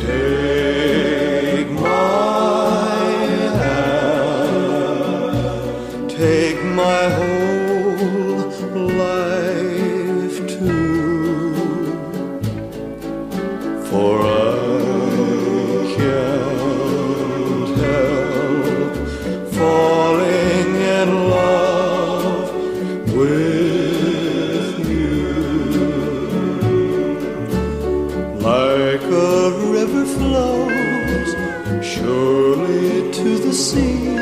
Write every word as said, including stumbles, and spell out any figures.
Take my hand, take my whole life too, for I can't help falling in love with you. Like a river flows surely to the sea,